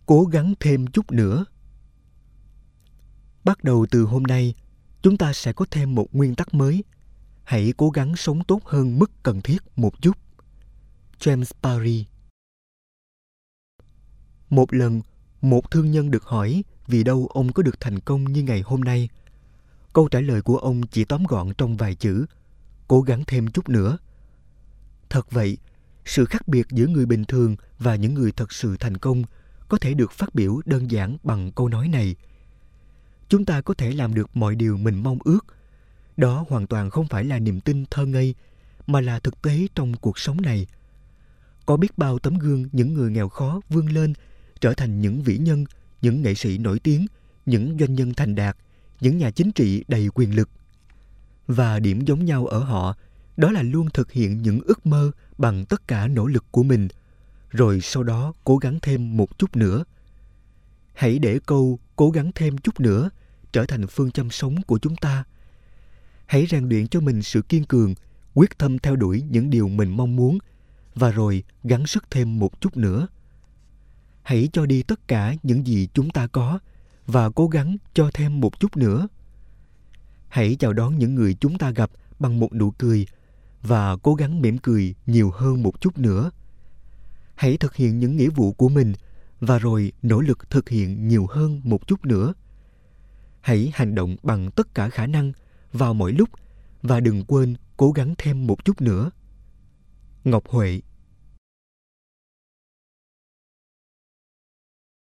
Cố gắng thêm chút nữa. Bắt đầu từ hôm nay, chúng ta sẽ có thêm một nguyên tắc mới. Hãy cố gắng sống tốt hơn mức cần thiết một chút. James Barrie. Một lần, một thương nhân được hỏi vì đâu ông có được thành công như ngày hôm nay. Câu trả lời của ông chỉ tóm gọn trong vài chữ: cố gắng thêm chút nữa. Thật vậy, sự khác biệt giữa người bình thường và những người thật sự thành công có thể được phát biểu đơn giản bằng câu nói này. Chúng ta có thể làm được mọi điều mình mong ước. Đó hoàn toàn không phải là niềm tin thơ ngây, mà là thực tế trong cuộc sống này. Có biết bao tấm gương những người nghèo khó vươn lên, trở thành những vĩ nhân, những nghệ sĩ nổi tiếng, những doanh nhân thành đạt, những nhà chính trị đầy quyền lực. Và điểm giống nhau ở họ, đó là luôn thực hiện những ước mơ bằng tất cả nỗ lực của mình, rồi sau đó cố gắng thêm một chút nữa. Hãy để câu cố gắng thêm chút nữa trở thành phương châm sống của chúng ta. Hãy rèn luyện cho mình sự kiên cường, quyết tâm theo đuổi những điều mình mong muốn, và rồi gắng sức thêm một chút nữa. Hãy cho đi tất cả những gì chúng ta có và cố gắng cho thêm một chút nữa. Hãy chào đón những người chúng ta gặp bằng một nụ cười và cố gắng mỉm cười nhiều hơn một chút nữa. Hãy thực hiện những nghĩa vụ của mình và rồi nỗ lực thực hiện nhiều hơn một chút nữa. Hãy hành động bằng tất cả khả năng vào mọi lúc và đừng quên cố gắng thêm một chút nữa. Ngọc Huệ.